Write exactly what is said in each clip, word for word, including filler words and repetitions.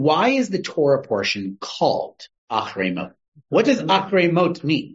Why is the Torah portion called Achrei Mot? What does Achrei Mot mean?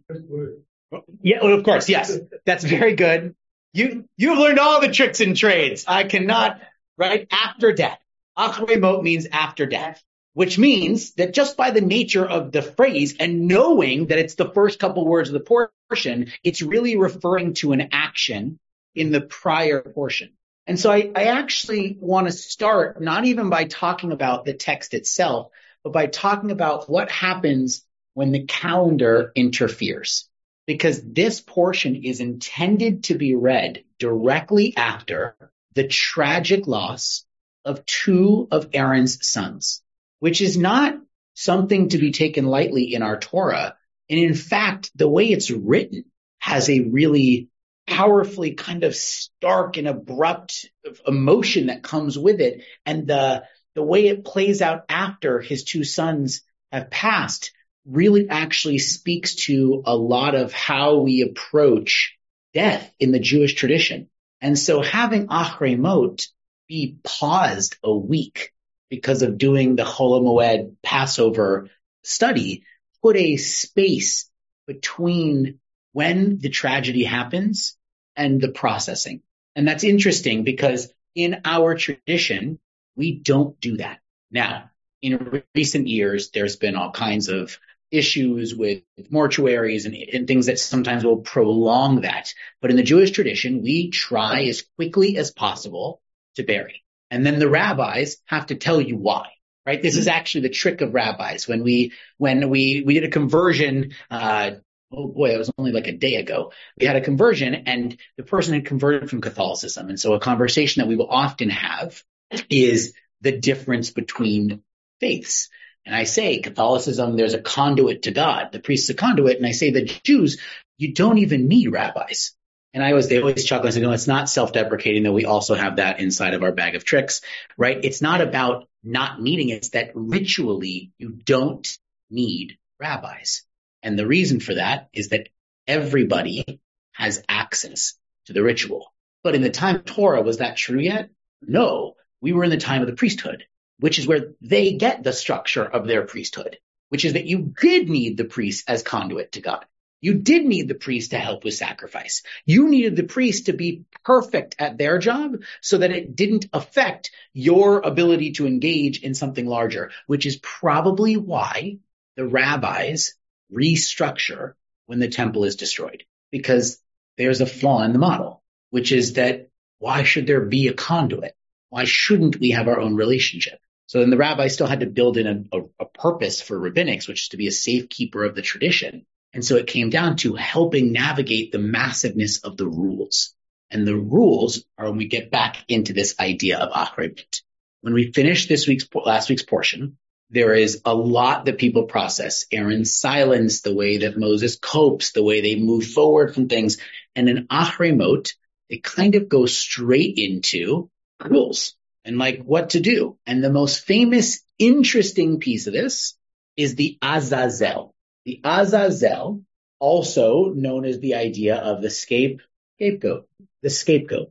Yeah, well, of course, yes. That's very good. You, you've learned all the tricks and trades. I cannot, right? After death. Achrei Mot means after death, which means that just by the nature of the phrase and knowing that it's the first couple words of the portion, it's really referring to an action in the prior portion. And so I, I actually want to start not even by talking about the text itself, but by talking about what happens when the calendar interferes. Because this portion is intended to be read directly after the tragic loss of two of Aaron's sons, which is not something to be taken lightly in our Torah. And in fact, the way it's written has a really powerfully kind of stark and abrupt emotion that comes with it. And the, the way it plays out after his two sons have passed really actually speaks to a lot of how we approach death in the Jewish tradition. And so having Achrei Mot be paused a week because of doing the Chol HaMoed Passover study put a space between when the tragedy happens and the processing. And that's interesting because in our tradition, we don't do that. Now, in recent years, there's been all kinds of issues with mortuaries and, and things that sometimes will prolong that. But in the Jewish tradition, we try as quickly as possible to bury. And then the rabbis have to tell you why, right? This is actually the trick of rabbis. When we, when we, we did a conversion, uh, oh boy, it was only like a day ago. We had a conversion and the person had converted from Catholicism. And so a conversation that we will often have is the difference between faiths. And I say Catholicism, there's a conduit to God. The priest's a conduit. And I say the Jews, you don't even need rabbis. And I always, they always chuckle and say, no, it's not self-deprecating, though we also have that inside of our bag of tricks, right? It's not about not needing it. It's that ritually you don't need rabbis. And the reason for that is that everybody has access to the ritual. But in the time of Torah, was that true yet? No, we were in the time of the priesthood, which is where they get the structure of their priesthood, which is that you did need the priest as conduit to God. You did need the priest to help with sacrifice. You needed the priest to be perfect at their job so that it didn't affect your ability to engage in something larger, which is probably why the rabbis restructure when the temple is destroyed, because there's a flaw in the model, which is that why should there be a conduit? Why shouldn't we have our own relationship? So then the rabbis still had to build in a, a, a purpose for rabbinics, which is to be a safekeeper of the tradition. And so it came down to helping navigate the massiveness of the rules. And the rules are when we get back into this idea of Achrei Mot. When we finish this week's, last week's portion, there is a lot that people process. Aaron's silence, the way that Moses copes, the way they move forward from things. And in Achrei Mot, they kind of go straight into rules and like what to do. And the most famous, interesting piece of this is the Azazel. The Azazel, also known as the idea of the scape, scapegoat, the scapegoat.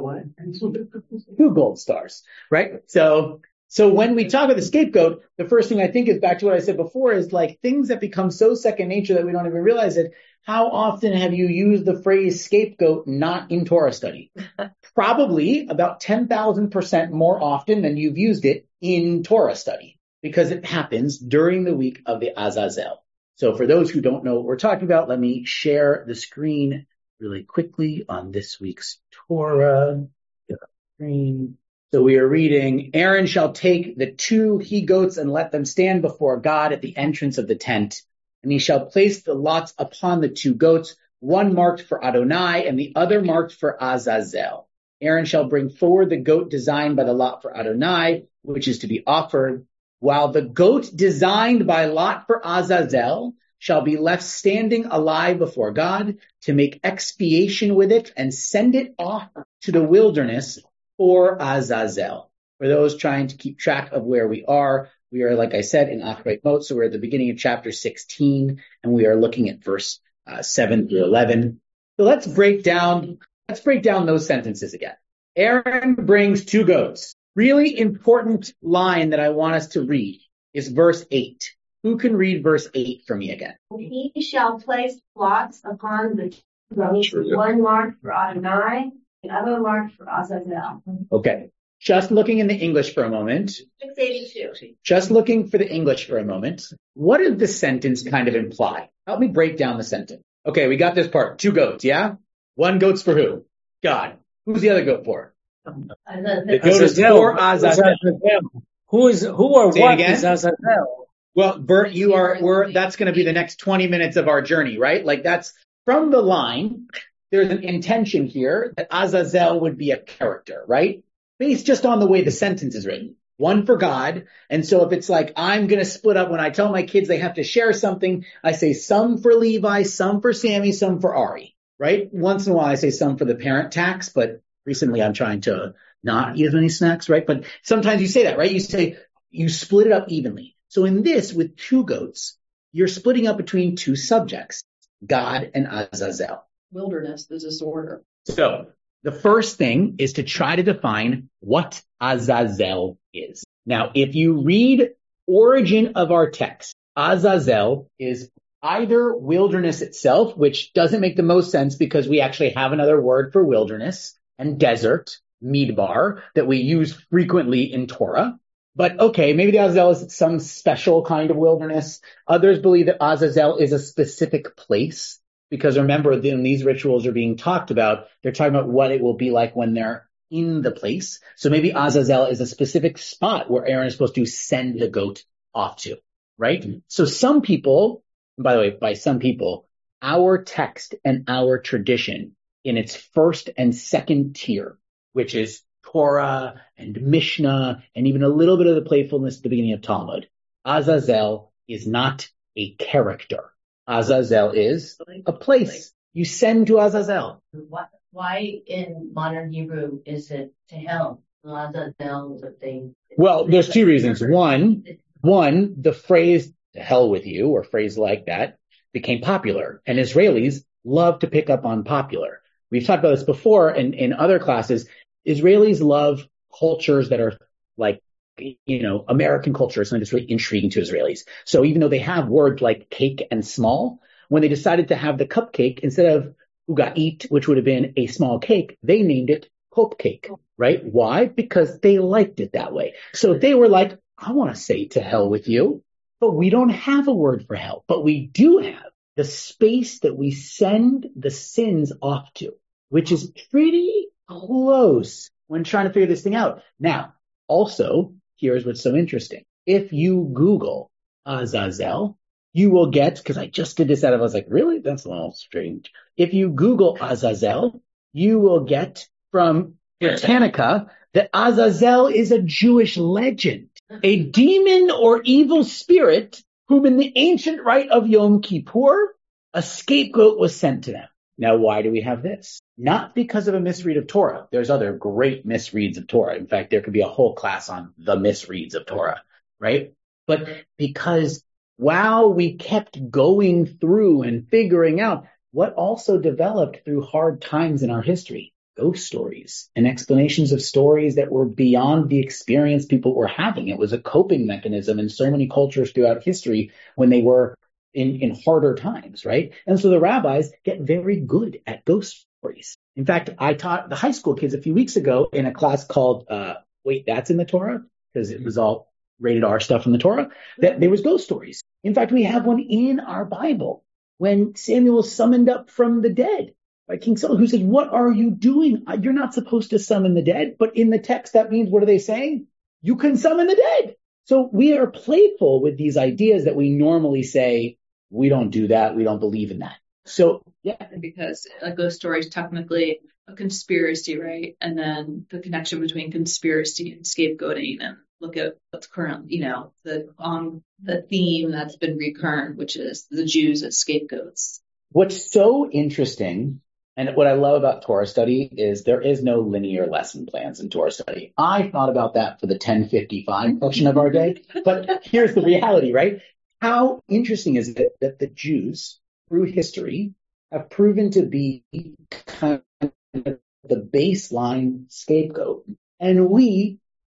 Two gold stars, right? So, so when we talk about the scapegoat, the first thing I think is back to what I said before is like things that become so second nature that we don't even realize it. How often have you used the phrase scapegoat not in Torah study? Probably about ten thousand percent more often than you've used it in Torah study because it happens during the week of the Azazel. So for those who don't know what we're talking about, let me share the screen really quickly on this week's Torah. Screen. So we are reading, Aaron shall take the two he-goats and let them stand before God at the entrance of the tent. And he shall place the lots upon the two goats, one marked for Adonai and the other marked for Azazel. Aaron shall bring forward the goat designed by the lot for Adonai, which is to be offered, while the goat designed by lot for Azazel shall be left standing alive before God to make expiation with it and send it off to the wilderness for Azazel. For those trying to keep track of where we are, we are, like I said, in Achrei Mot, so we're at the beginning of chapter sixteen, and we are looking at verse uh, seven through eleven. So let's break down, let's break down those sentences again. Aaron brings two goats. really important line that I want us to read is verse eight. Who can read verse eight for me again? He shall place blots upon the roads, one mark for Adonai, and other mark for Azazel. Okay. Just looking in the English for a moment. six eighty-two. Just looking for the English for a moment. What does the sentence kind of imply? Help me break down the sentence. Okay, we got this part. Two goats, yeah? One goat's for who? God. Who's the other goat for? The goat is for Azazel. Who is, who or Say it what again? is Azazel? Well, Bert, you are, we're, that's going to be the next twenty minutes of our journey, right? Like that's from the line. There's an intention here that Azazel would be a character, right? Based just on the way the sentence is written. One for God. And so if it's like, I'm going to split up when I tell my kids they have to share something, I say some for Levi, some for Sammy, some for Ari, right? Once in a while I say some for the parent tax, but recently I'm trying to not eat as many snacks, right? But sometimes you say that, right? You say, you split it up evenly. So in this, with two goats, you're splitting up between two subjects, God and Azazel. Wilderness, the disorder. So the first thing is to try to define what Azazel is. Now, if you read origin of our text, Azazel is either wilderness itself, which doesn't make the most sense because we actually have another word for wilderness, and desert, midbar, that we use frequently in Torah. But okay, maybe the Azazel is some special kind of wilderness. Others believe that Azazel is a specific place, because remember, when these rituals are being talked about, they're talking about what it will be like when they're in the place. So maybe Azazel is a specific spot where Aaron is supposed to send the goat off to, right? Mm-hmm. So some people, by the way, by some people, our text and our tradition in its first and second tier, which is Torah and Mishnah, and even a little bit of the playfulness at the beginning of Talmud. Azazel is not a character. Azazel is a place. You send to Azazel. Why in modern Hebrew is it Tehel? Azazel is a thing. Well, there's two reasons. One, one, the phrase "to hell with you" or phrase like that became popular, and Israelis love to pick up on popular. We've talked about this before in, in other classes. Israelis love cultures that are like, you know, American culture is something that's really intriguing to Israelis. So even though they have words like cake and small, when they decided to have the cupcake, instead of ugait, which would have been a small cake, they named it cupcake, right? Why? Because they liked it that way. So they were like, I want to say to hell with you, but we don't have a word for hell, but we do have the space that we send the sins off to, which is pretty close when trying to figure this thing out. Now, also, here's what's so interesting. If you Google Azazel, you will get, because I just did this out of, I was like, really? That's a little strange. If you Google Azazel, you will get from Britannica that Azazel is a Jewish legend, a demon or evil spirit whom in the ancient rite of Yom Kippur, a scapegoat was sent to them. Now, why do we have this? Not because of a misread of Torah. There's other great misreads of Torah. In fact, there could be a whole class on the misreads of Torah, right? But because while we kept going through and figuring out what also developed through hard times in our history, ghost stories and explanations of stories that were beyond the experience people were having. It was a coping mechanism in so many cultures throughout history when they were in, in harder times, right? And so the rabbis get very good at ghost stories. In fact, I taught the high school kids a few weeks ago in a class called, uh, wait, that's in the Torah? Because it was all rated R stuff from the Torah, that there was ghost stories. In fact, we have one in our Bible when Samuel was summoned up from the dead by King Saul, who said, what are you doing? You're not supposed to summon the dead. But in the text, that means, what are they saying? You can summon the dead. So we are playful with these ideas that we normally say, we don't do that. We don't believe in that. So, yeah. Because a ghost story is technically a conspiracy, right? And then the connection between conspiracy and scapegoating, and look at what's current, you know, the um the theme that's been recurrent, which is the Jews as scapegoats. What's so interesting, and what I love about Torah study, is there is no linear lesson plans in Torah study. I thought about that for the ten fifty-five portion of our day, but here's the reality, right? How interesting is it that the Jews, through history, have proven to be kind of the baseline scapegoat, and we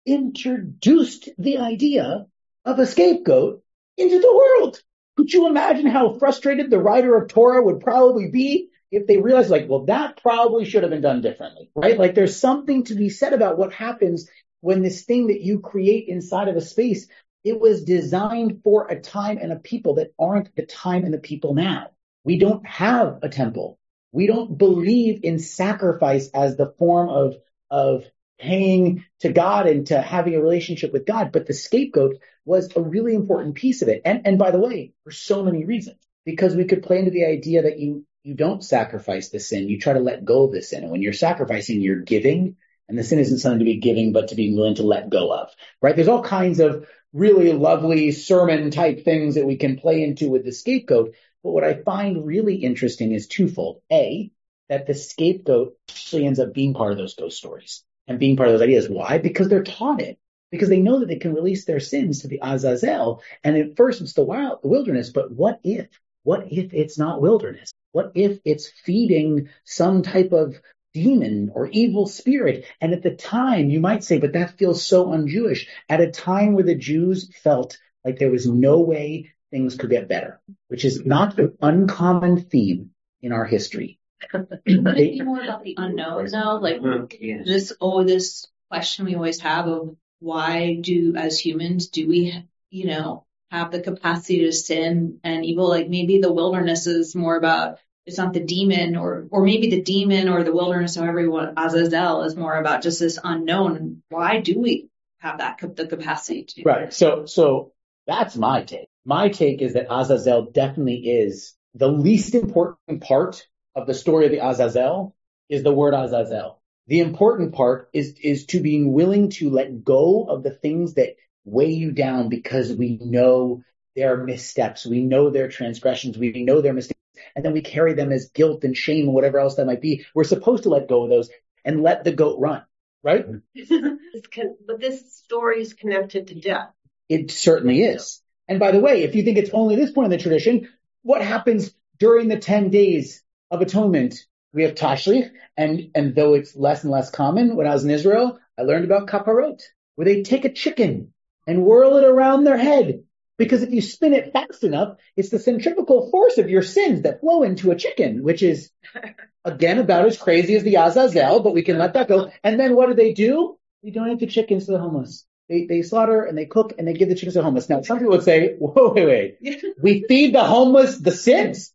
introduced the idea of a scapegoat into the world. Could you imagine how frustrated the writer of Torah would probably be if they realized, like, well, that probably should have been done differently, right? Like, there's something to be said about what happens when this thing that you create inside of a space, it was designed for a time and a people that aren't the time and the people now. We don't have a temple. We don't believe in sacrifice as the form of, of paying to God and to having a relationship with God. But the scapegoat was a really important piece of it. And, and by the way, for so many reasons, because we could play into the idea that you, you don't sacrifice the sin. You try to let go of the sin. And when you're sacrificing, you're giving. And the sin isn't something to be giving, but to be willing to let go of, right? There's all kinds of really lovely sermon type things that we can play into with the scapegoat. But what I find really interesting is twofold. A, that the scapegoat actually ends up being part of those ghost stories and being part of those ideas. Why? Because they're taught it. Because they know that they can release their sins to the Azazel. And at first it's the wild, the wilderness. But what if? What if it's not wilderness? What if it's feeding some type of demon or evil spirit? And at the time, you might say, but that feels so un-Jewish. At a time where the Jews felt like there was no way things could get better, which is not an uncommon theme in our history. Would it be more about the unknown, though? Like Yes. this, oh, this question we always have of why do, as humans, do we, you know, have the capacity to sin and evil? Like maybe the wilderness is more about, it's not the demon, or or maybe the demon or the wilderness, however you want, Azazel is more about just this unknown. Why do we have that the capacity to? Right. So so that's my take. My take is that Azazel definitely is the least important part of the story of the Azazel is the word Azazel. The important part is is to being willing to let go of the things that weigh you down because we know their missteps, we know their transgressions, we know their mistakes. And then we carry them as guilt and shame and whatever else that might be. We're supposed to let go of those and let the goat run, right? But this story is connected to death. It certainly is. And by the way, if you think it's only this point in the tradition, what happens during the ten days of atonement? We have Tashlich, and, and though it's less and less common, when I was in Israel, I learned about kaparot, where they take a chicken and whirl it around their head. Because if you spin it fast enough, it's the centrifugal force of your sins that flow into a chicken, which is, again, about as crazy as the Azazel, but we can let that go. And then what do they do? They donate the chickens to the homeless. They they slaughter and they cook and they give the chickens to the homeless. Now, some people would say, whoa, wait, wait. We feed the homeless the sins.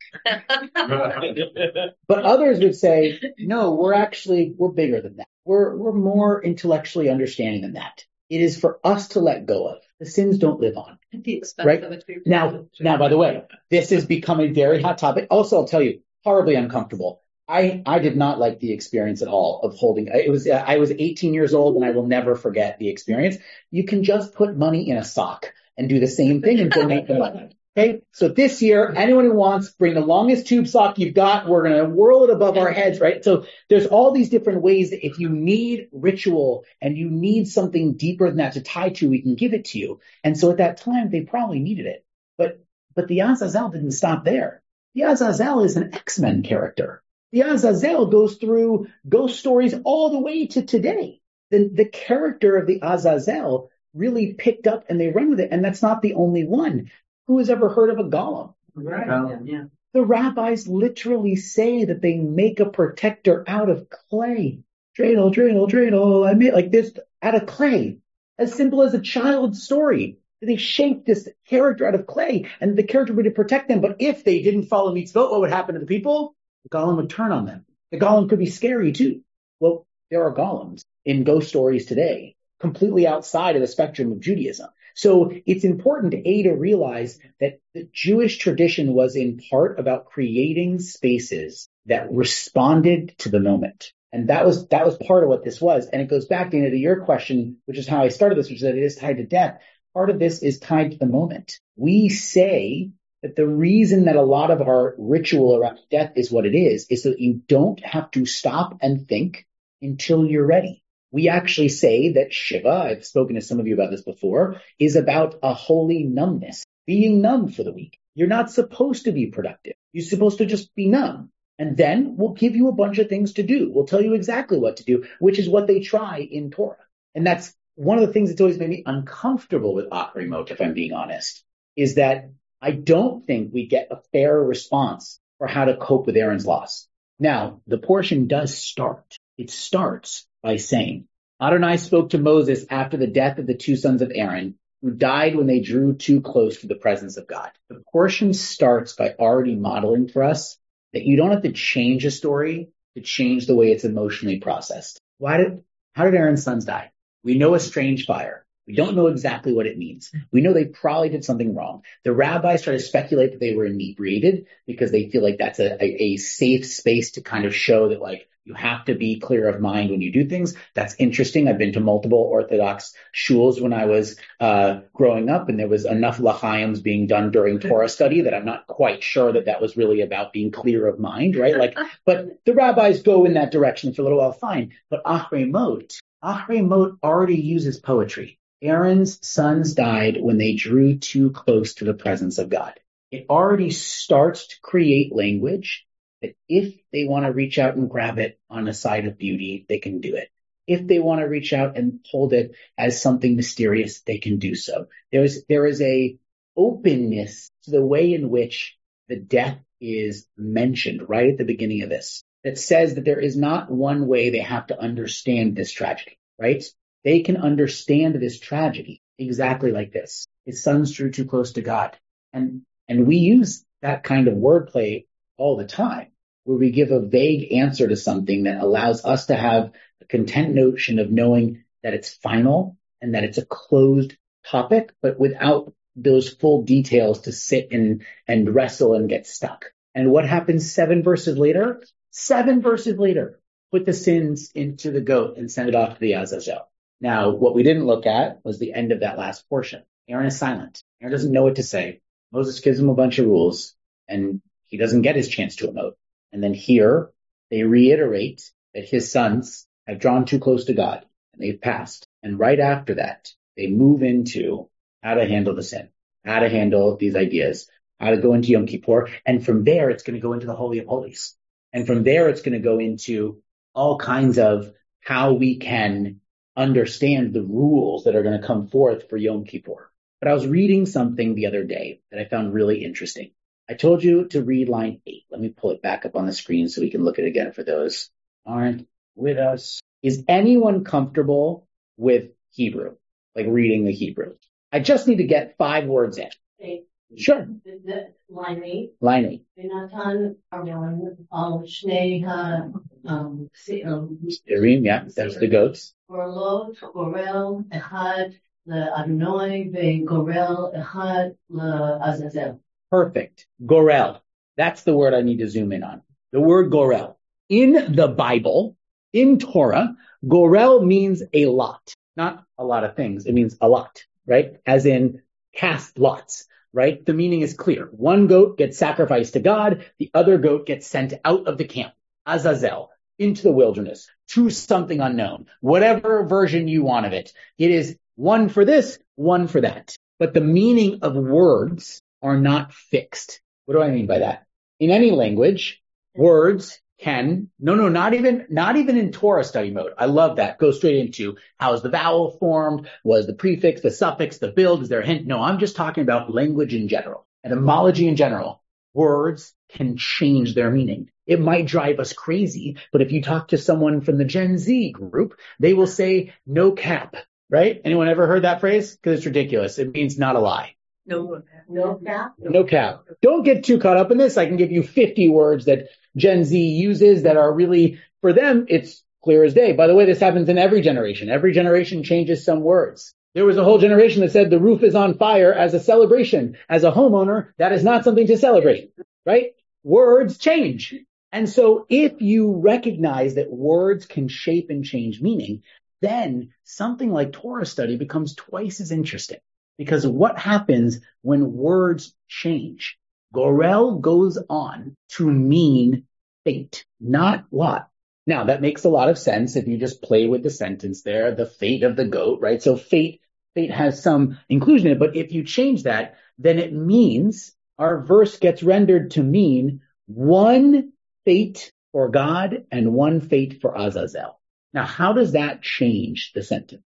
But others would say, no, we're actually, we're bigger than that. We're, we're more intellectually understanding than that. It is for us to let go of. The sins don't live on. At the expense Right? of it. Now, now, by the way, this has become a very hot topic. Also, I'll tell you, horribly uncomfortable. I, I did not like the experience at all of holding. It was, uh, I was eighteen years old and I will never forget the experience. You can just put money in a sock and do the same thing and donate the money. Okay. So this year, anyone who wants, bring the longest tube sock you've got. We're going to whirl it above our heads, right? So there's all these different ways that if you need ritual and you need something deeper than that to tie to, we can give it to you. And so at that time, they probably needed it. But, but the Azazel didn't stop there. The Azazel is an X-Men character. The Azazel goes through ghost stories all the way to today. The, the character of the Azazel really picked up and they run with it. And that's not the only one. Who has ever heard of a golem? Right. Yeah. Yeah. The rabbis literally say that they make a protector out of clay. Dreidel, dreidel, dreidel. I made like this out of clay. As simple as a child's story. They shaped this character out of clay and the character would protect them. But if they didn't follow mitzvot, what would happen to the people? The golem would turn on them. The golem could be scary too. Well, there are golems in ghost stories today, completely outside of the spectrum of Judaism. So it's important, A, to realize that the Jewish tradition was in part about creating spaces that responded to the moment. And that was, that was part of what this was. And it goes back, Dana, to your question, which is how I started this, which is that it is tied to death. Part of this is tied to the moment. We say that the reason that a lot of our ritual around death is what it is, is so that you don't have to stop and think until you're ready. We actually say that Shiva, I've spoken to some of you about this before, is about a holy numbness, being numb for the week. You're not supposed to be productive. You're supposed to just be numb. And then we'll give you a bunch of things to do. We'll tell you exactly what to do, which is what they try in Torah. And that's one of the things that's always made me uncomfortable with Achrei Mot, if I'm being honest, is that I don't think we get a fair response for how to cope with Aaron's loss. Now, the portion does start. It starts by saying, Adonai spoke to Moses after the death of the two sons of Aaron, who died when they drew too close to the presence of God. The portion starts by already modeling for us that you don't have to change a story to change the way it's emotionally processed. Why did, how did Aaron's sons die? We know a strange fire. We don't know exactly what it means. We know they probably did something wrong. The rabbis try to speculate that they were inebriated because they feel like that's a, a, a safe space to kind of show that, like, you have to be clear of mind when you do things. That's interesting. I've been to multiple Orthodox shuls when I was uh growing up, and there was enough l'chaims being done during Torah study that I'm not quite sure that that was really about being clear of mind, right? Like, but the rabbis go in that direction for a little while, fine. But Achrei Mot, Achrei Mot already uses poetry. Aaron's sons died when they drew too close to the presence of God. It already starts to create language that if they want to reach out and grab it on a side of beauty, they can do it. If they want to reach out and hold it as something mysterious, they can do so. There's, there is a openness to the way in which the death is mentioned right at the beginning of this that says that there is not one way they have to understand this tragedy, right? They can understand this tragedy exactly like this. His sons drew too close to God. And, and we use that kind of wordplay all the time, where we give a vague answer to something that allows us to have a content notion of knowing that it's final and that it's a closed topic, but without those full details to sit and, and wrestle and get stuck. And what happens seven verses later? Seven verses later, put the sins into the goat and send it off to the Azazel. Now, what we didn't look at was the end of that last portion. Aaron is silent. Aaron doesn't know what to say. Moses gives him a bunch of rules, and he doesn't get his chance to emote. And then here, they reiterate that his sons have drawn too close to God, and they've passed. And right after that, they move into how to handle the sin, how to handle these ideas, how to go into Yom Kippur. And from there, it's going to go into the Holy of Holies. And from there, it's going to go into all kinds of how we can understand the rules that are going to come forth for Yom Kippur. But I was reading something the other day that I found really interesting. I told you to read line eight. Let me pull it back up on the screen so we can look at it again for those who aren't with us. Is anyone comfortable with Hebrew, like reading the Hebrew? I just need to get five words in. Eight. Sure. The, the, line eight. Line eight. V'natan Aaron al shnei ha um Se'irim, yeah, that's the goats. Gorelot gorel echad le'Adonai ve'gorel echad le'Azazel. Perfect. Gorel. That's the word I need to zoom in on. The word gorel. In the Bible, in Torah, gorel means a lot. Not a lot of things. It means a lot, right? As in cast lots, right? The meaning is clear. One goat gets sacrificed to God. The other goat gets sent out of the camp, Azazel, into the wilderness, to something unknown. Whatever version you want of it. It is one for this, one for that. But the meaning of words are not fixed. What do I mean by that? In any language, words can, no, no, not even, not even in Torah study mode. I love that. Go straight into how is the vowel formed? Was the prefix, the suffix, the build? Is there a hint? No, I'm just talking about language in general, etymology in general. Words can change their meaning. It might drive us crazy, but if you talk to someone from the Gen Z group, they will say no cap, right? Anyone ever heard that phrase? Because it's ridiculous. It means not a lie. No, no cap. No cap. Don't get too caught up in this. I can give you fifty words that Gen Z uses that are really, for them, it's clear as day. By the way, this happens in every generation. Every generation changes some words. There was a whole generation that said the roof is on fire as a celebration. As a homeowner, that is not something to celebrate, right? Words change. And so if you recognize that words can shape and change meaning, then something like Torah study becomes twice as interesting. Because what happens when words change? Gorel goes on to mean fate, not lot. Now, that makes a lot of sense if you just play with the sentence there, the fate of the goat, right? So fate, fate has some inclusion in it, but if you change that, then it means our verse gets rendered to mean one fate for God and one fate for Azazel. Now, how does that change the sentence?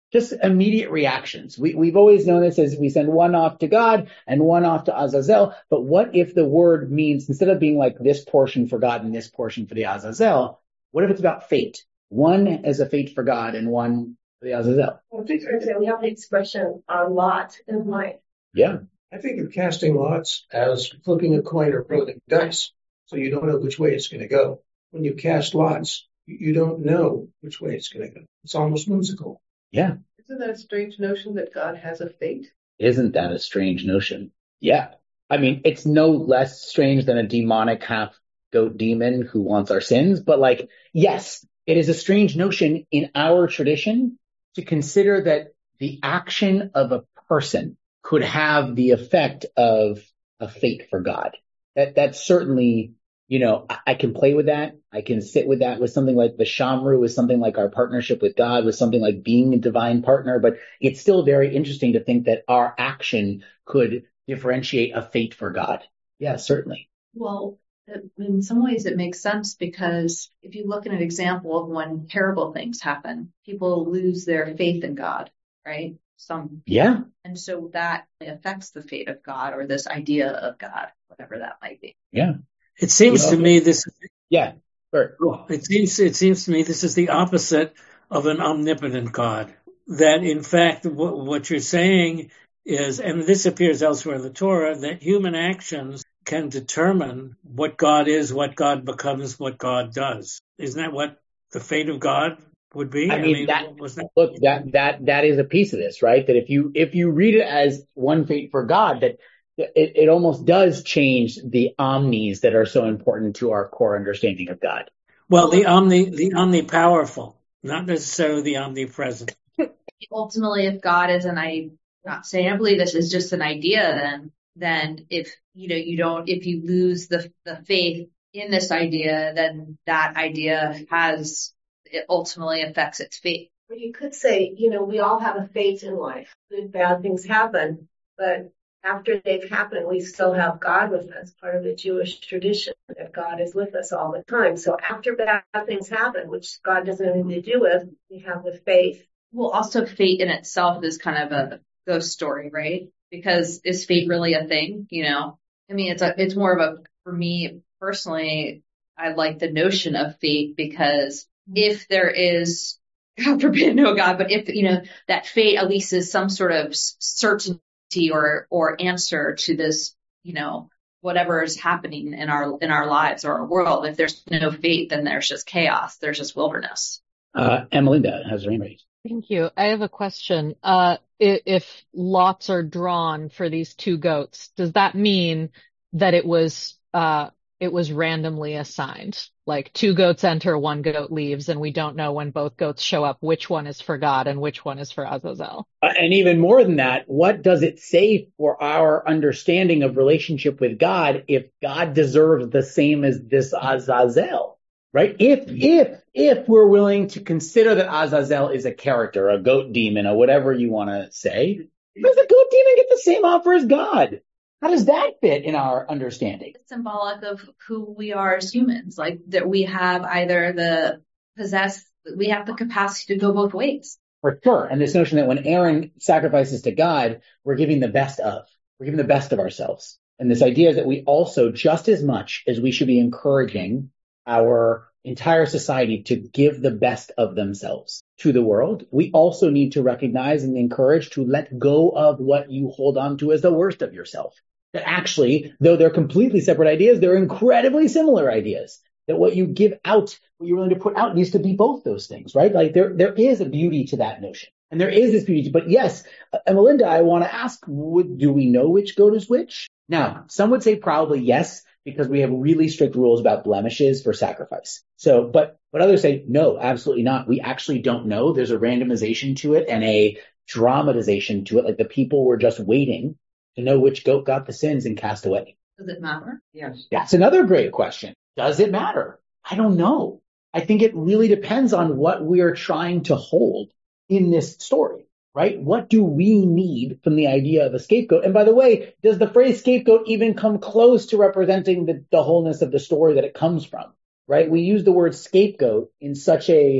just immediate reactions. We, we've always known this as we send one off to God and one off to Azazel. But what if the word means, instead of being like this portion for God and this portion for the Azazel, what if it's about fate? One as a fate for God and one for the Azazel. Well, for example, we have the expression on lot in life. Yeah. I think of casting lots as flipping a coin or rolling dice. So you don't know which way it's going to go. When you cast lots, you don't know which way it's going to go. It's almost whimsical. Yeah. Isn't that a strange notion that God has a fate? Isn't that a strange notion? Yeah. I mean, it's no less strange than a demonic half goat demon who wants our sins. But like, yes, it is a strange notion in our tradition to consider that the action of a person could have the effect of a fate for God. That that's certainly, you know, I, I can play with that. I can sit with that with something like the Shamru, with something like our partnership with God, with something like being a divine partner. But it's still very interesting to think that our action could differentiate a fate for God. Yeah, certainly. Well, in some ways it makes sense, because if you look at an example of when terrible things happen, people lose their faith in God, right? Some Yeah. And so that affects the fate of God, or this idea of God, whatever that might be. Yeah. It seems You know, to me this. Yeah. Sure. It seems it seems to me this is the opposite of an omnipotent God. That in fact, w- what you're saying is, and this appears elsewhere in the Torah, that human actions can determine what God is, what God becomes, what God does. Isn't that what the fate of God would be? I mean, that, was that look, that, that, that is a piece of this, right? That if you, if you read it as one fate for God, that it, it almost does change the omnis that are so important to our core understanding of God. well the omni the omnipowerful, not necessarily the omnipresent. Ultimately, if God is an I, not saying I believe this is just an idea, then then if you know you don't, if you lose the the faith in this idea, then that idea has, it ultimately affects its fate. Or you could say, you know, we all have a fate in life. Good, bad things happen, but after they've happened, we still have God with us, part of the Jewish tradition that God is with us all the time. So after bad things happen, which God doesn't have anything to do with, we have the faith. Well, also fate in itself is kind of a ghost story, right? Because is fate really a thing? You know, I mean, it's a, it's more of a, for me personally, I like the notion of fate, because if there is, God forbid, no God, but if, you know, that fate at least is some sort of certainty or, or answer to this, you know, whatever is happening in our, in our lives or our world. If there's no fate, then there's just chaos. There's just wilderness. Uh, Emelinda has her hand raised. Thank you. I have a question. Uh, if, if lots are drawn for these two goats, does that mean that it was, uh, it was randomly assigned? Like two goats enter, one goat leaves, and we don't know when both goats show up which one is for God and which one is for Azazel. Uh, and even more than that, what does it say for our understanding of relationship with God if God deserves the same as this Azazel? Right? If, if, if we're willing to consider that Azazel is a character, a goat demon, or whatever you want to say, does the goat demon get the same offer as God? How does that fit in our understanding? It's symbolic of who we are as humans, like that we have either the possess, we have the capacity to go both ways. For sure. And this notion that when Aaron sacrifices to God, we're giving the best of, we're giving the best of ourselves. And this idea is that we also, just as much as we should be encouraging our entire society to give the best of themselves to the world, we also need to recognize and encourage to let go of what you hold on to as the worst of yourself. That actually, though they're completely separate ideas, they're incredibly similar ideas. That what you give out, what you're willing to put out, needs to be both those things, right? Like there, there is a beauty to that notion. And there is this beauty. But yes, uh, Melinda, I want to ask, would, do we know which goat is which? Now, some would say probably yes, because we have really strict rules about blemishes for sacrifice. So, but, but others say, no, absolutely not. We actually don't know. There's a randomization to it and a dramatization to it. Like the people were just waiting to know which goat got the sins and cast away. Does it matter? Yes. That's another great question. Does it matter? I don't know. I think it really depends on what we are trying to hold in this story, right? What do we need from the idea of a scapegoat? And by the way, does the phrase scapegoat even come close to representing the, the wholeness of the story that it comes from, right? We use the word scapegoat in such a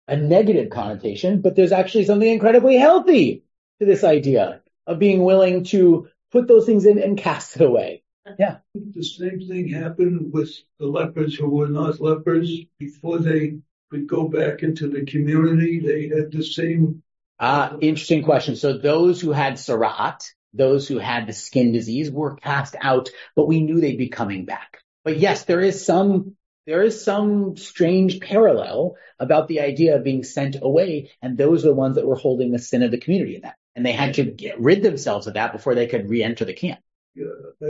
a negative connotation, but there's actually something incredibly healthy to this idea of being willing to put those things in and cast it away. Yeah. The same thing happened with the lepers who were not lepers. Before they could go back into the community, they had the same. Ah, interesting question. So those who had Sarat, those who had the skin disease were cast out, but we knew they'd be coming back. But yes, there is some, there is some strange parallel about the idea of being sent away. And those are the ones that were holding the sin of the community in that. And they had to get rid themselves of that before they could re-enter the camp. Yeah,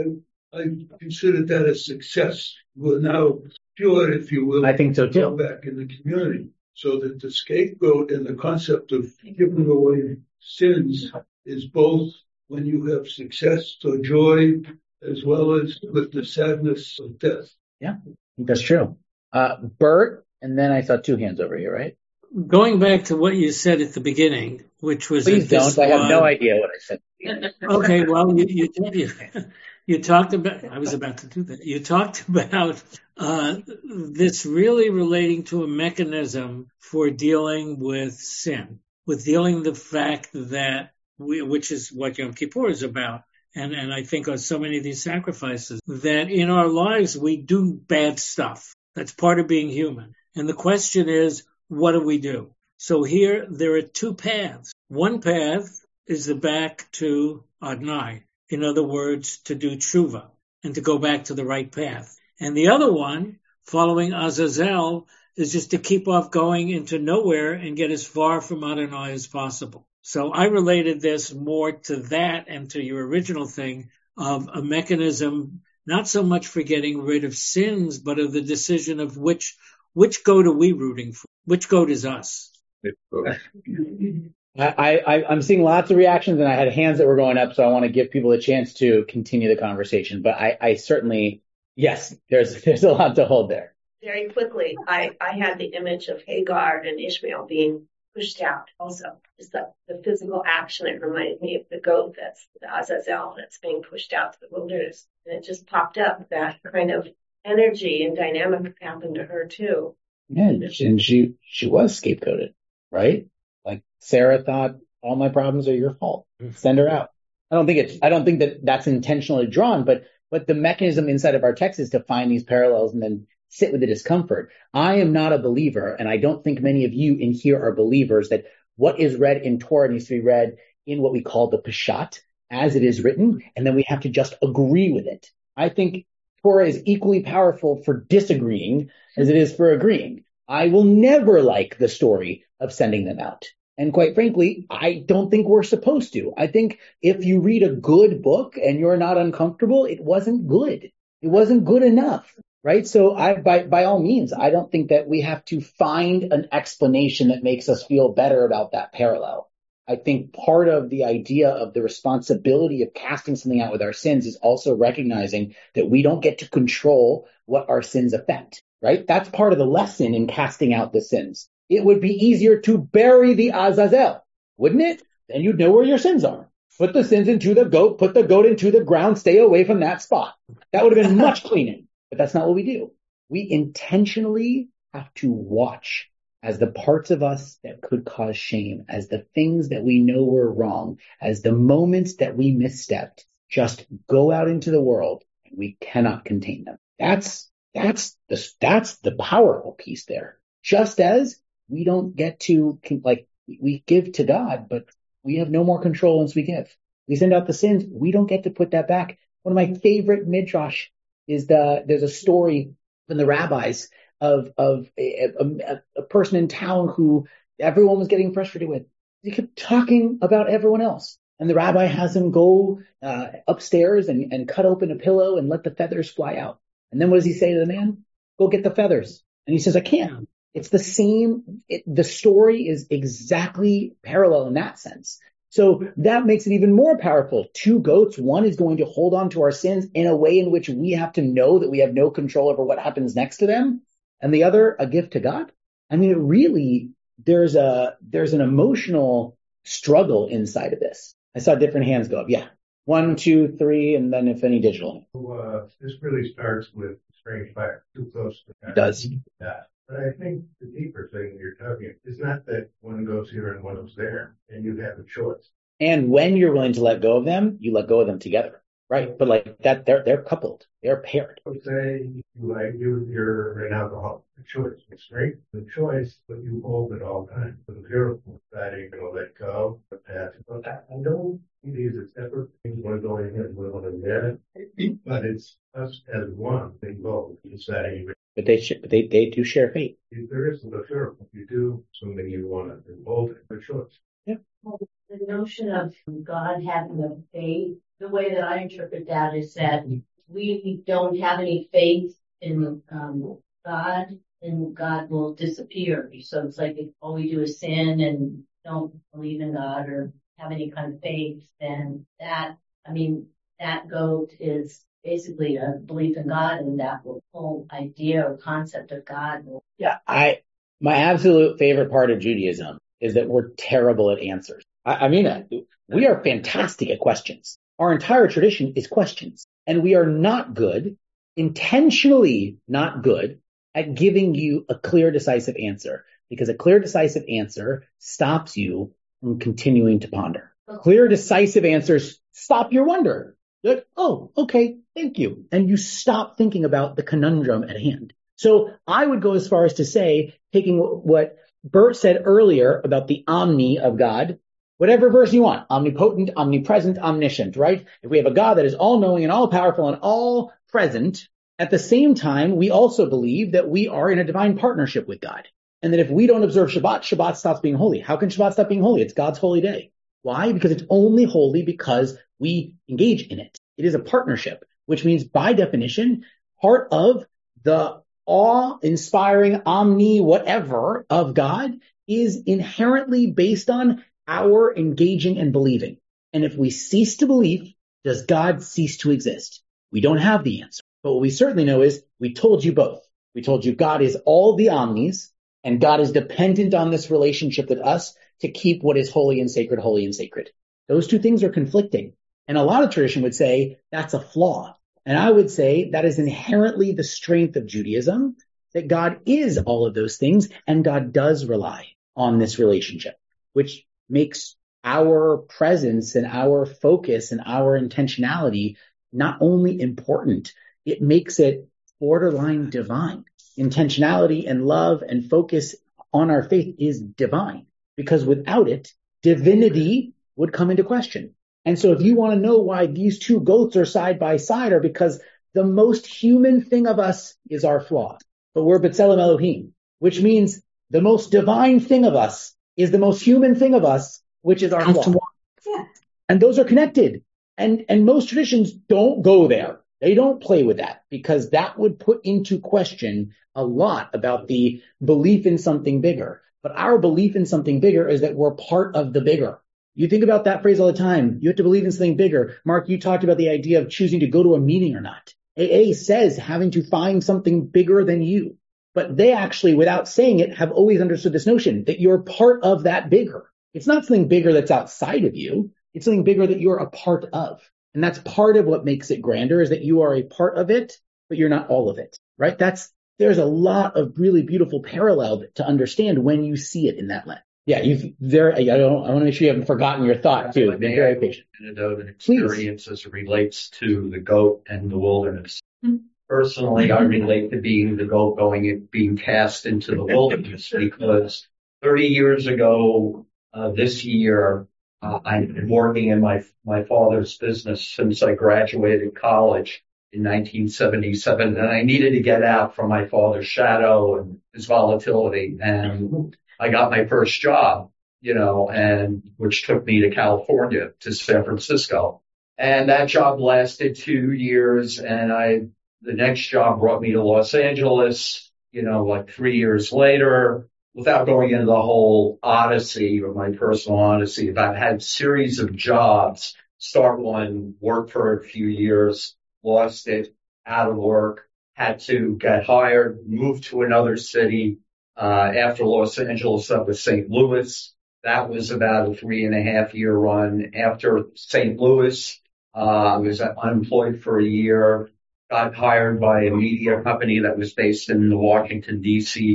I, I consider that a success. We're now pure, if you will. I think so too. Go back in the community. So that the scapegoat and the concept of giving away sins is both when you have success, so joy, as well as with the sadness of death. Yeah, I think that's true. Uh, Bert, and then I saw two hands over here, right? Going back to what you said at the beginning, which was Please don't. I have no idea what I said. Okay, well, you, you, you, you talked about, I was about to do that. You talked about uh, this really relating to a mechanism for dealing with sin, with dealing with the fact that, we, which is what Yom Kippur is about, and, and I think on so many of these sacrifices, that in our lives we do bad stuff. That's part of being human. And the question is, what do we do? So here there are two paths. One path is the back to Adonai. In other words, to do tshuva and to go back to the right path. And the other one, following Azazel, is just to keep off going into nowhere and get as far from Adonai as possible. So I related this more to that and to your original thing of a mechanism, not so much for getting rid of sins, but of the decision of which which goat are we rooting for? Which goat is us? I, I, I'm seeing lots of reactions, and I had hands that were going up, so I want to give people a chance to continue the conversation. But I, I certainly, yes, there's there's a lot to hold there. Very quickly, I, I had the image of Hagar and Ishmael being pushed out also. Just the, the physical action, it reminded me of the goat that's the Azazel that's being pushed out to the wilderness. And it just popped up, that kind of energy and dynamic happened to her too. Yeah, and she she was scapegoated, right? Like Sarah thought, all my problems are your fault. Send her out. I don't think it's. I don't think that that's intentionally drawn, but but the mechanism inside of our text is to find these parallels and then sit with the discomfort. I am not a believer, and I don't think many of you in here are believers that what is read in Torah needs to be read in what we call the Peshat, as it is written, and then we have to just agree with it. I think Torah is equally powerful for disagreeing as it is for agreeing. I will never like the story of sending them out. And quite frankly, I don't think we're supposed to. I think if you read a good book and you're not uncomfortable, it wasn't good. It wasn't good enough, right? So I, by, by all means, I don't think that we have to find an explanation that makes us feel better about that parallel. I think part of the idea of the responsibility of casting something out with our sins is also recognizing that we don't get to control what our sins affect, right? That's part of the lesson in casting out the sins. It would be easier to bury the Azazel, wouldn't it? Then you'd know where your sins are. Put the sins into the goat, put the goat into the ground, stay away from that spot. That would have been much cleaner, but that's not what we do. We intentionally have to watch as the parts of us that could cause shame, as the things that we know were wrong, as the moments that we misstepped, just go out into the world and we cannot contain them. That's, that's the, that's the powerful piece there. Just as we don't get to, like, we give to God, but we have no more control once we give. We send out the sins. We don't get to put that back. One of my favorite midrash is the, there's a story from the rabbis of, of a, a, a person in town who everyone was getting frustrated with. He kept talking about everyone else. And the rabbi has him go uh, upstairs and, and cut open a pillow and let the feathers fly out. And then what does he say to the man? Go get the feathers. And he says, I can't. It's the same. It, the story is exactly parallel in that sense. So that makes it even more powerful. Two goats. One is going to hold on to our sins in a way in which we have to know that we have no control over what happens next to them. And the other, a gift to God. I mean, it really, there's a, there's an emotional struggle inside of this. I saw different hands go up. Yeah. One, two, three, and then if any digital. So, uh, this really starts with strange fact, too close to that. It does. That. But I think the deeper thing you're talking is not that one goes here and one goes there, and you have a choice. And when you're willing to let go of them, you let go of them together, right? But like that, they're they're coupled, they're paired. So say you like you you're an alcoholic. The choice is great. The choice, but you hold it all the time. For the beautiful that you're gonna let go, the path. But I I don't see these as separate things. One going in, one going there. But it's us as one. They both deciding. But they sh- they they do share fate. There isn't a fearful. You do something you want to involve in the choice. Yeah. The notion of God having a fate, the way that I interpret that is that we don't have any faith in um, God, and God will disappear. So it's like if all we do is sin and don't believe in God or have any kind of faith, then that, I mean, that goat is basically a belief in God, and that whole idea or concept of God will. Yeah, I my absolute favorite part of Judaism is that we're terrible at answers. I, I mean it. We are fantastic at questions. Our entire tradition is questions, and we are not good, intentionally not good, at giving you a clear, decisive answer, because a clear, decisive answer stops you from continuing to ponder. Clear, decisive answers stop your wonder. You're like, oh, okay, thank you. And you stop thinking about the conundrum at hand. So I would go as far as to say, taking what Bert said earlier about the omni of God, whatever version you want, omnipotent, omnipresent, omniscient, right? If we have a God that is all-knowing and all-powerful and all-present, at the same time, we also believe that we are in a divine partnership with God. And that if we don't observe Shabbat, Shabbat stops being holy. How can Shabbat stop being holy? It's God's holy day. Why? Because it's only holy because we engage in it. It is a partnership, which means by definition, part of the awe-inspiring omni whatever of God is inherently based on our engaging and believing. And if we cease to believe, does God cease to exist? We don't have the answer. But what we certainly know is we told you both. We told you God is all the omnis, and God is dependent on this relationship with us to keep what is holy and sacred, holy and sacred. Those two things are conflicting. And a lot of tradition would say that's a flaw. And I would say that is inherently the strength of Judaism, that God is all of those things, and God does rely on this relationship, which makes our presence and our focus and our intentionality not only important, it makes it borderline divine. Intentionality and love and focus on our faith is divine, because without it, divinity would come into question. And so if you want to know why these two goats are side by side, are because the most human thing of us is our flaw. But we're B'Tselem Elohim, which means the most divine thing of us is the most human thing of us, which is our flaw. Yeah. And those are connected. And, and most traditions don't go there. They don't play with that, because that would put into question a lot about the belief in something bigger. But our belief in something bigger is that we're part of the bigger. You think about that phrase all the time. You have to believe in something bigger. Mark, you talked about the idea of choosing to go to a meeting or not. A A says having to find something bigger than you. But they actually, without saying it, have always understood this notion that you're part of that bigger. It's not something bigger that's outside of you. It's something bigger that you're a part of. And that's part of what makes it grander, is that you are a part of it, but you're not all of it, right? That's, there's a lot of really beautiful parallel to understand when you see it in that lens. Yeah, you've there. I don't. I want to make sure you haven't forgotten your thought too. Be very patient. Anecdote and experience as it relates to the goat and the wilderness. Mm-hmm. Personally, I relate to being the goat going and being cast into the wilderness, because thirty years ago, uh, this year, uh, I've been working in my my father's business since I graduated college in nineteen seventy-seven, and I needed to get out from my father's shadow and his volatility, and I got my first job, you know, and which took me to California, to San Francisco. And that job lasted two years. And I, the next job brought me to Los Angeles, you know, like three years later, without going into the whole odyssey or my personal odyssey. I've had a series of jobs, start one, work for a few years, lost it, out of work, had to get hired, move to another city. Uh, after Los Angeles, up was Saint Louis. That was about a three and a half year run. After Saint Louis, uh, I was unemployed for a year, got hired by a media company that was based in the Washington, D C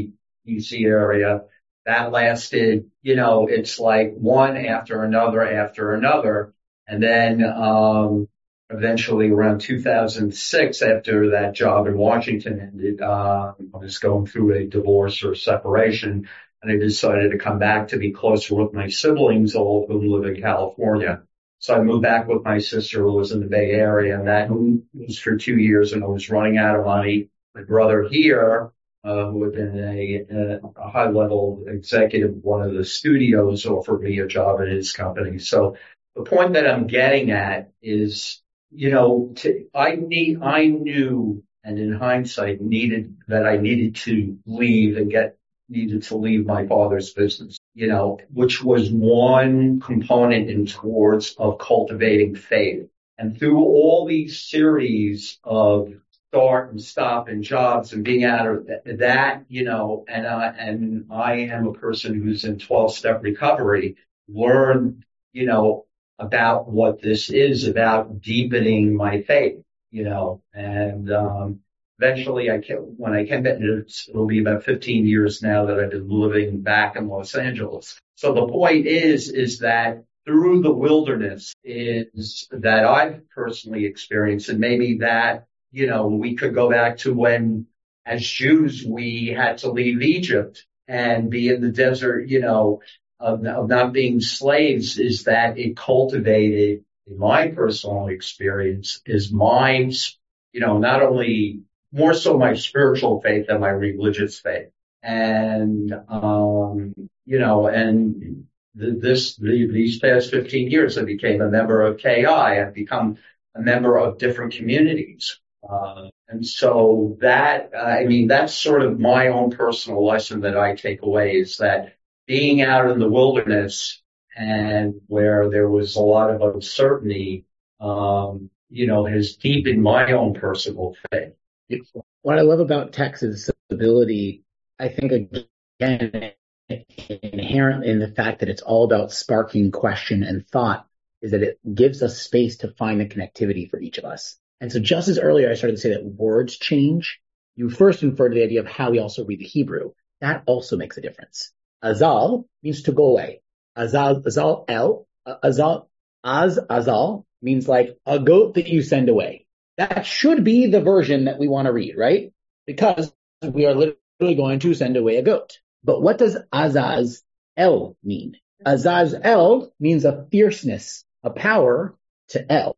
D C area. That lasted, you know, it's like one after another after another. And then, um, eventually around two thousand six, after that job in Washington ended, uh, I was going through a divorce or separation, and I decided to come back to be closer with my siblings, all of whom live in California. So I moved back with my sister who was in the Bay Area, and that was for two years, and I was running out of money. My brother here, uh, who had been a, a high-level executive of one of the studios, offered me a job at his company. So the point that I'm getting at is, you know, to, I need, I knew, and in hindsight, needed that I needed to leave and get, needed to leave my father's business, you know, which was one component in towards of cultivating faith. And through all these series of start and stop and jobs and being out of that, you know, and I, and I am a person who's in twelve-step recovery, learned, you know, about what this is, about deepening my faith, you know, and, um, eventually I came, when I came back, it'll be about fifteen years now that I've been living back in Los Angeles. So the point is, is that through the wilderness is that I've personally experienced, and maybe that, you know, we could go back to when as Jews we had to leave Egypt and be in the desert, you know, Of, of not being slaves, is that it cultivated, in my personal experience, is my, you know, not only more so my spiritual faith than my religious faith. And, um, you know, and the, this, the, these past fifteen years, I became a member of K I. I've become a member of different communities. Uh, and so that, I mean, that's sort of my own personal lesson that I take away, is that being out in the wilderness and where there was a lot of uncertainty, um, you know, has deepened my own personal faith. What I love about text is its ability, I think, again, inherent in the fact that it's all about sparking question and thought, is that it gives us space to find the connectivity for each of us. And so just as earlier I started to say that words change, you first inferred to the idea of how we also read the Hebrew. That also makes a difference. Azal means to go away. Azal, Azal, El, Azal, Az, Azal means like a goat that you send away. That should be the version that we want to read, right? Because we are literally going to send away a goat. But what does Azaz El mean? Azaz El means a fierceness, a power to El,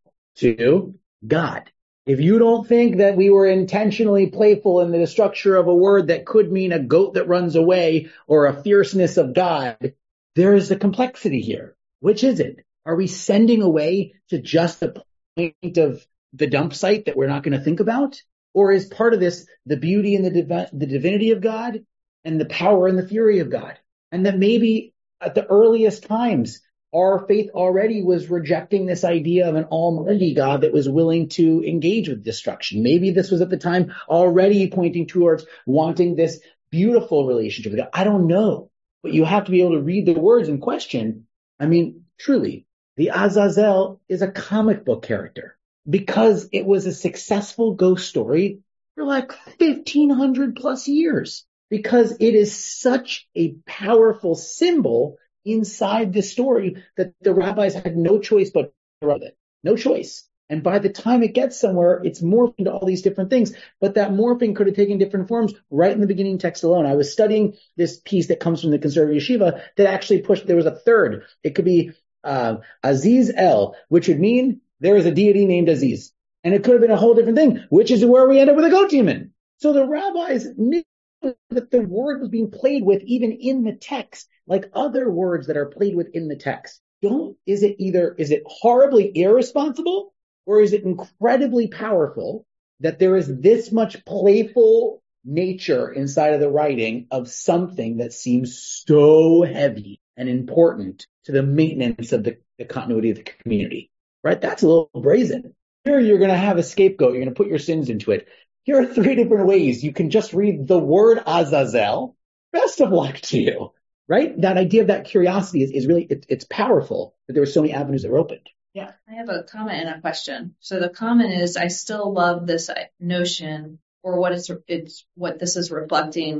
to God. If you don't think that we were intentionally playful in the structure of a word that could mean a goat that runs away or a fierceness of God, there is a complexity here. Which is it? Are we sending away to just the point of the dump site that we're not going to think about? Or is part of this the beauty and the, div- the divinity of God and the power and the fury of God? And that maybe at the earliest times, our faith already was rejecting this idea of an almighty God that was willing to engage with destruction. Maybe this was at the time already pointing towards wanting this beautiful relationship with God. I don't know, but you have to be able to read the words in question. I mean, truly, the Azazel is a comic book character because it was a successful ghost story for like fifteen hundred plus years, because it is such a powerful symbol inside the story that the rabbis had no choice but to run it. No choice. And by the time it gets somewhere, it's morphed into all these different things. But that morphing could have taken different forms right in the beginning text alone. I was studying this piece that comes from the conservative yeshiva that actually pushed, there was a third. It could be uh, Aziz El, which would mean there is a deity named Aziz. And it could have been a whole different thing, which is where we end up with a goat demon. So the rabbis knew that the word was being played with even in the text, like other words that are played with in the text. Don't, is it either, is it horribly irresponsible, or is it incredibly powerful that there is this much playful nature inside of the writing of something that seems so heavy and important to the maintenance of the, the continuity of the community, right? That's a little brazen. Here you're going to have a scapegoat. You're going to put your sins into it. Here are three different ways. You can just read the word Azazel. Best of luck to you, right? That idea of that curiosity is, is really, it, it's powerful that there were so many avenues that were opened. Yeah. I have a comment and a question. So the comment is, I still love this notion, or what it's, it's what this is reflecting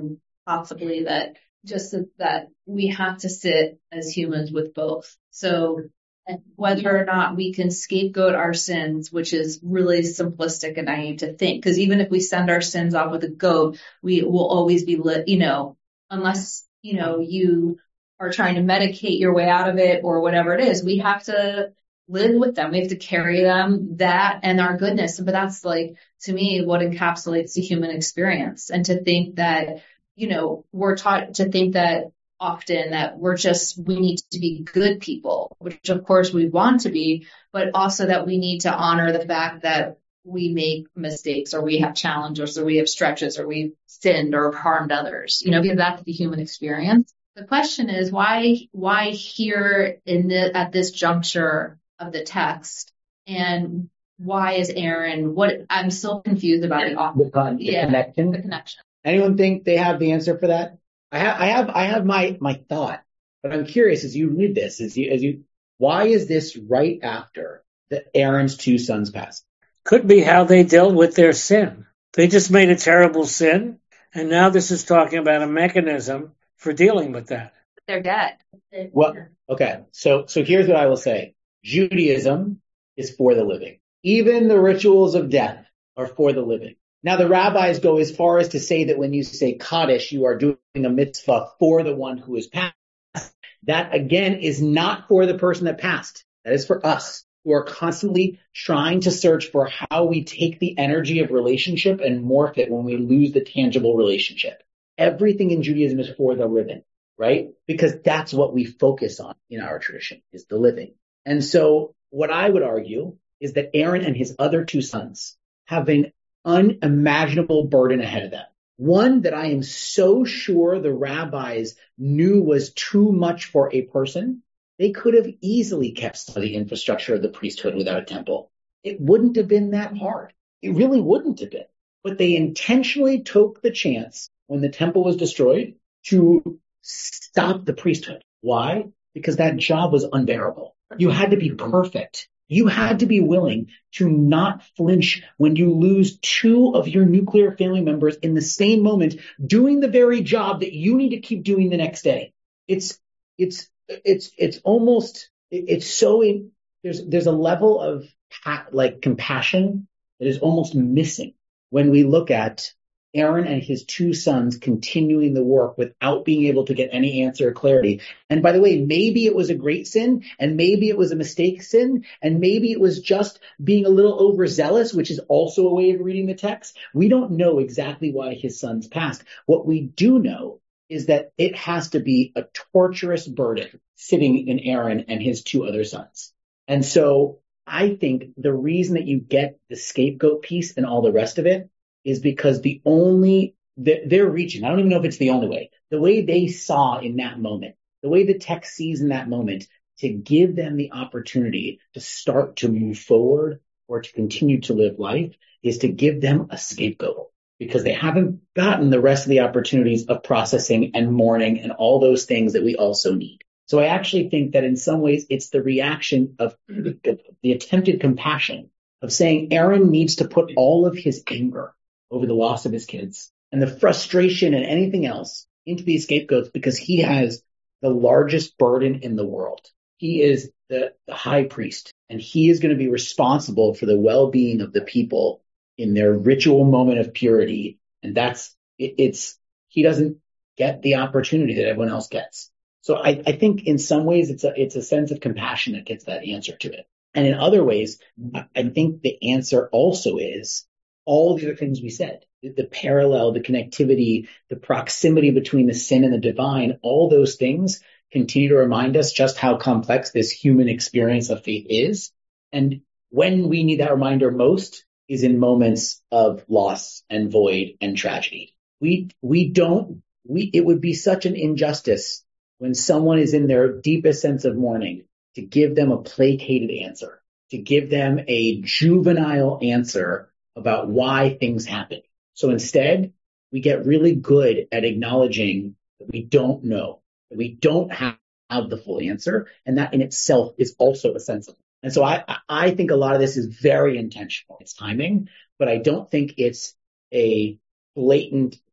possibly that just that we have to sit as humans with both. So whether or not we can scapegoat our sins, which is really simplistic and naive to think, because even if we send our sins off with a goat, we will always be lit, you know, unless, you know, you are trying to medicate your way out of it or whatever it is, we have to live with them. We have to carry them, that and our goodness. But that's like, to me, what encapsulates the human experience. And to think that, you know, we're taught to think that often that we're just, we need to be good people, which of course we want to be, but also that we need to honor the fact that we make mistakes or we have challenges or we have stretches or we've sinned or harmed others, you know, because that's the human experience. The question is why, why here in the, at this juncture of the text, and why is Aaron, what, I'm still confused about it. The, con- the yeah, connection. The connection. Anyone think they have the answer for that? I have, I have, I have my, my thought, but I'm curious as you read this, as you, as you, why is this right after the Aaron's two sons passed? Could be how they dealt with their sin. They just made a terrible sin, and now this is talking about a mechanism for dealing with that. They're dead. Well, okay. So, so here's what I will say. Judaism is for the living. Even the rituals of death are for the living. Now, the rabbis go as far as to say that when you say Kaddish, you are doing a mitzvah for the one who is passed. That, again, is not for the person that passed. That is for us, who are constantly trying to search for how we take the energy of relationship and morph it when we lose the tangible relationship. Everything in Judaism is for the living, right? Because that's what we focus on in our tradition, is the living. And so what I would argue is that Aaron and his other two sons have an unimaginable burden ahead of them. One that I am so sure the rabbis knew was too much for a person. They could have easily kept the infrastructure of the priesthood without a temple. It wouldn't have been that hard. It really wouldn't have been. But they intentionally took the chance when the temple was destroyed to stop the priesthood. Why? Because that job was unbearable. You had to be perfect. You had to be willing to not flinch when you lose two of your nuclear family members in the same moment, doing the very job that you need to keep doing the next day. It's, it's, it's, it's almost, it's so, in, there's, there's a level of like compassion that is almost missing when we look at Aaron and his two sons continuing the work without being able to get any answer or clarity. And by the way, maybe it was a great sin, and maybe it was a mistake sin, and maybe it was just being a little overzealous, which is also a way of reading the text. We don't know exactly why his sons passed. What we do know is that it has to be a torturous burden sitting in Aaron and his two other sons. And so I think the reason that you get the scapegoat piece and all the rest of it is because the only, they're reaching, I don't even know if it's the only way, the way they saw in that moment, the way the text sees in that moment, to give them the opportunity to start to move forward or to continue to live life is to give them a scapegoat, because they haven't gotten the rest of the opportunities of processing and mourning and all those things that we also need. So I actually think that in some ways it's the reaction of the attempted compassion of saying Aaron needs to put all of his anger over the loss of his kids and the frustration and anything else into these scapegoats, because he has the largest burden in the world. He is the, the high priest, and he is going to be responsible for the well-being of the people in their ritual moment of purity. And that's, it, it's, he doesn't get the opportunity that everyone else gets. So I, I think in some ways it's a, it's a sense of compassion that gets that answer to it. And in other ways, I think the answer also is all the other things we said, the, the parallel, the connectivity, the proximity between the sin and the divine, all those things continue to remind us just how complex this human experience of faith is. And when we need that reminder most is in moments of loss and void and tragedy. We, we don't, we, it would be such an injustice when someone is in their deepest sense of mourning to give them a placated answer, to give them a juvenile answer about why things happen. So instead, we get really good at acknowledging that we don't know, that we don't have, have the full answer, and that in itself is also a sense of. And so I, I think a lot of this is very intentional. It's timing, but I don't think it's a blatant,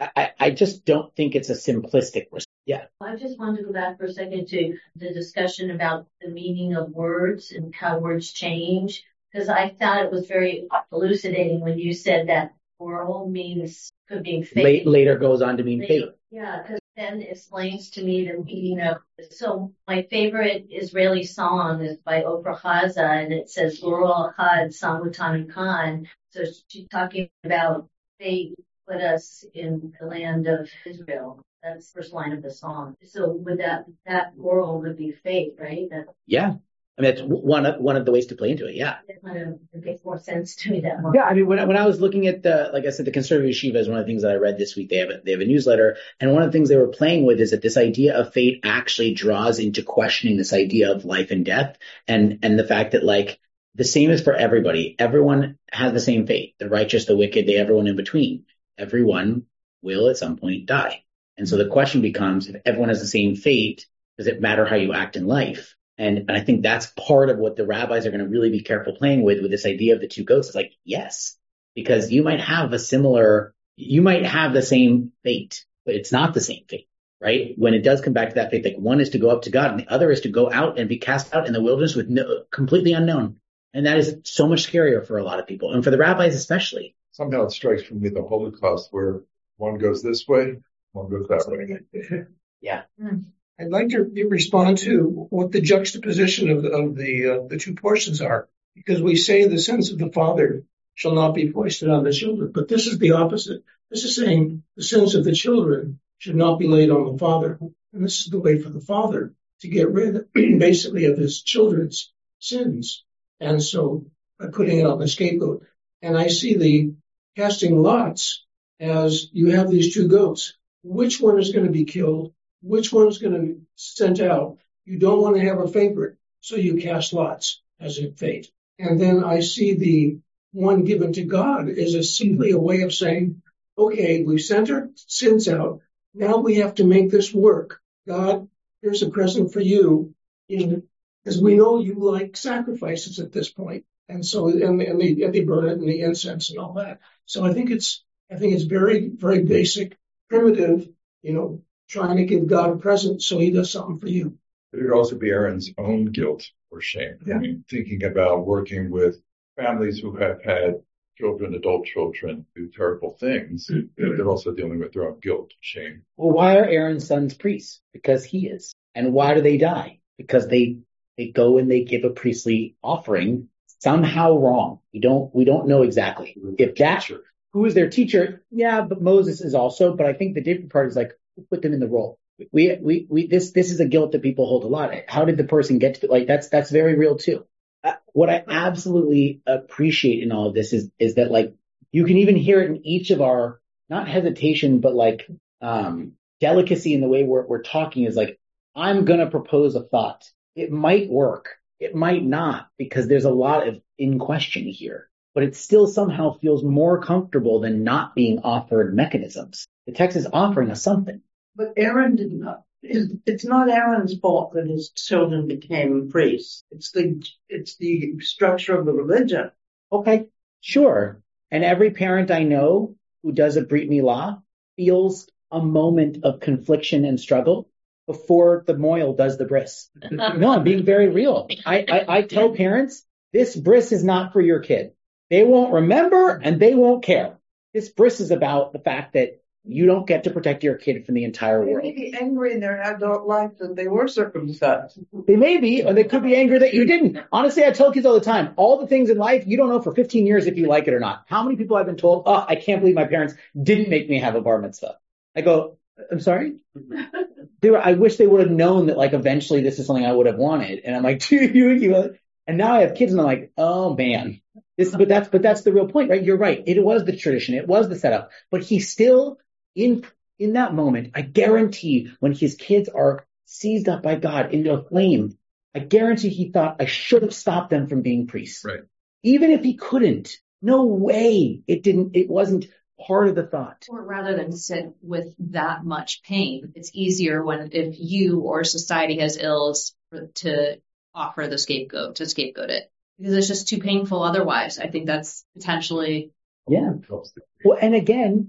I, I just don't think it's a simplistic response. Yeah. I just wanted to go back for a second to the discussion about the meaning of words and how words change, because I thought it was very elucidating when you said that oral means could be fate. Later goes on to mean fate. Yeah, because then explains to me the meaning of. So my favorite Israeli song is by Oprah Haza, and it says Goral Echad Samutan Khan. So she's talking about fate put us in the land of Israel. That's the first line of the song. So would that that world would be fate, right? That, yeah. I mean, that's one of, one of the ways to play into it. Yeah. It kind of it makes more sense to me that way. Yeah. I mean, when I, when I was looking at the, like I said, the conservative yeshiva is one of the things that I read this week. They have a, they have a newsletter. And one of the things they were playing with is that this idea of fate actually draws into questioning this idea of life and death, and, and the fact that, like, the same is for everybody. Everyone has the same fate. The righteous, the wicked, they, everyone in between. Everyone will at some point die. And so the question becomes, if everyone has the same fate, does it matter how you act in life? And, and I think that's part of what the rabbis are going to really be careful playing with, with this idea of the two goats. It's like, yes, because you might have a similar, you might have the same fate, but it's not the same fate, right? When it does come back to that fate, like one is to go up to God and the other is to go out and be cast out in the wilderness with no, completely unknown. And that is so much scarier for a lot of people, and for the rabbis especially. Somehow it strikes me the Holocaust where one goes this way, one goes that way. Yeah. I'd like to respond to what the juxtaposition of the, of the, uh, the two portions are, because we say the sins of the father shall not be foisted on the children, but this is the opposite. This is saying the sins of the children should not be laid on the father. And this is the way for the father to get rid basically of his children's sins. And so by putting it on the scapegoat. And I see the casting lots as you have these two goats. Which one is going to be killed? Which one's going to be sent out? You don't want to have a favorite, so you cast lots as a fate. And then I see the one given to God as a simply a way of saying, okay, we've sent our sins out. Now we have to make this work. God, here's a present for you. Because we know you like sacrifices at this point. And so, and, and, they, and they burn it in the incense and all that. So I think it's, I think it's very, very basic, primitive, you know, trying to give God a present so he does something for you. It would also be Aaron's own guilt or shame. Yeah. I mean, thinking about working with families who have had children, adult children, do terrible things, they're also dealing with their own guilt, shame. Well, why are Aaron's sons priests? Because he is. And why do they die? Because they, they go and they give a priestly offering somehow wrong. We don't, we don't know exactly. If that, who is their teacher? Yeah, but Moses is also, but I think the different part is like, who put them in the role? We, we, we, this, this is a guilt that people hold a lot. How did the person get to, like, that's, that's very real too. Uh, what I absolutely appreciate in all of this is, is that, like, you can even hear it in each of our, not hesitation, but like, um, delicacy in the way we're, we're talking is like, I'm going to propose a thought. It might work. It might not, because there's a lot of in question here, but it still somehow feels more comfortable than not being offered mechanisms. The text is offering us something. But Aaron did not. It's not Aaron's fault that his children became priests. It's the it's the structure of the religion. Okay, sure. And every parent I know who does a Brit Milah feels a moment of confliction and struggle before the moil does the bris. No, I'm being very real. I, I, I tell parents, this bris is not for your kid. They won't remember and they won't care. This bris is about the fact that you don't get to protect your kid from the entire world. They may be angry in their adult life that they were circumcised. They may be, or they could be angry that you didn't. Honestly, I tell kids all the time, all the things in life, you don't know for fifteen years if you like it or not. How many people I've been told, oh, I can't believe my parents didn't make me have a bar mitzvah. I go, I'm sorry? They were, I wish they would have known that, like, eventually this is something I would have wanted. And I'm like, do you, you, and now I have kids and I'm like, oh man. This, but that's, but that's the real point, right? You're right. It was the tradition. It was the setup, but he still, in, in that moment, I guarantee when his kids are seized up by God into a flame, I guarantee he thought I should have stopped them from being priests. Right. Even if he couldn't, no way. It didn't, it wasn't part of the thought. Or rather than sit with that much pain, it's easier when, if you or society has ills, to offer the scapegoat, to scapegoat it. Because it's just too painful otherwise. I think that's potentially. Yeah. Well, and again,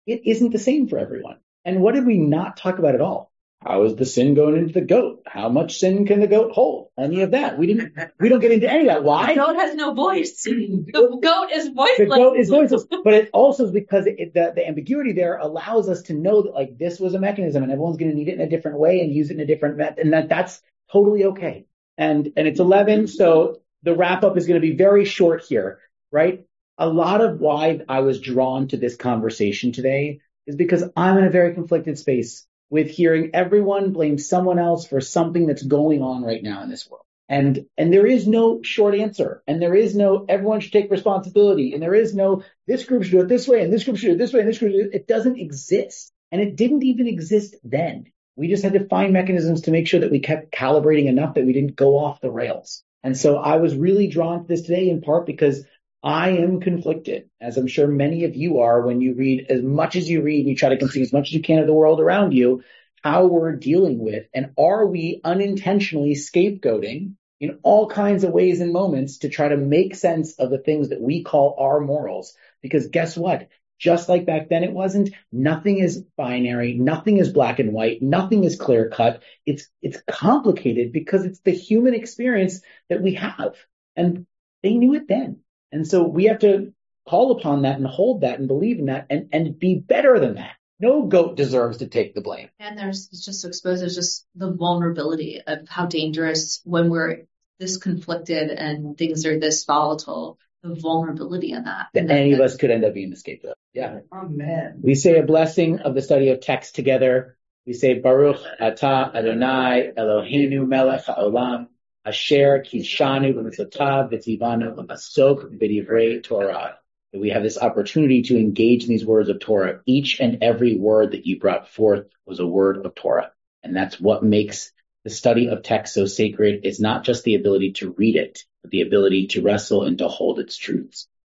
it isn't the same for everyone. And what did we not talk about at all? How is the sin going into the goat? How much sin can the goat hold? Any of that. We didn't, we don't get into any of that. Why? The goat has no voice. The goat is voiceless. The goat is voiceless. But it also is because it, the, the ambiguity there allows us to know that like this was a mechanism and everyone's going to need it in a different way and use it in a different method. And that that's totally okay. And, and it's eleven. So the wrap up is going to be very short here, right? A lot of why I was drawn to this conversation today is because I'm in a very conflicted space with hearing everyone blame someone else for something that's going on right now in this world. And, and there is no short answer. And there is no, everyone should take responsibility. And there is no, this group should do it this way, and this group should do it this way, and this group should do it. It doesn't exist. And it didn't even exist then. We just had to find mechanisms to make sure that we kept calibrating enough that we didn't go off the rails. And so I was really drawn to this today in part because I am conflicted, as I'm sure many of you are when you read as much as you read, and you try to consume as much as you can of the world around you, how we're dealing with, and are we unintentionally scapegoating in all kinds of ways and moments to try to make sense of the things that we call our morals? Because guess what? Just like back then it wasn't, nothing is binary, nothing is black and white, nothing is clear cut. It's, it's complicated because it's the human experience that we have. And they knew it then. And so we have to call upon that and hold that and believe in that and, and be better than that. No goat deserves to take the blame. And there's it's just exposed, there's just the vulnerability of how dangerous when we're this conflicted and things are this volatile, the vulnerability in that. That any of us could end up being the scapegoat. Yeah. Amen. We say a blessing of the study of text together. We say Baruch Atah Adonai Eloheinu Melech HaOlam Asher Kishanu B'mitzvotav V'tzivanu L'masok B'divrei Torah. That we have this opportunity to engage in these words of Torah. Each and every word that you brought forth was a word of Torah. And that's what makes the study of text so sacred. It's not just the ability to read it, but the ability to wrestle and to hold its truths.